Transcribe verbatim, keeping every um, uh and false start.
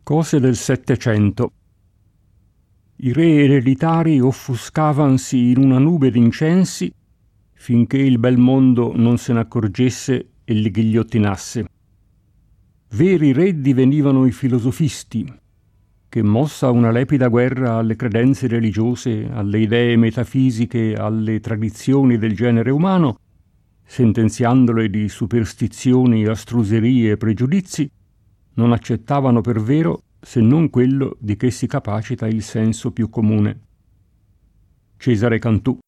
Cose del Settecento. I re ereditari offuscavansi in una nube d'incensi finché il bel mondo non se ne accorgesse e li ghigliottinasse. Veri re divenivano i filosofisti, che mossa una lepida guerra alle credenze religiose, alle idee metafisiche, alle tradizioni del genere umano, sentenziandole di superstizioni, astruserie e pregiudizi, non accettavano per vero se non quello di che si capacita il senso più comune. Cesare Cantù.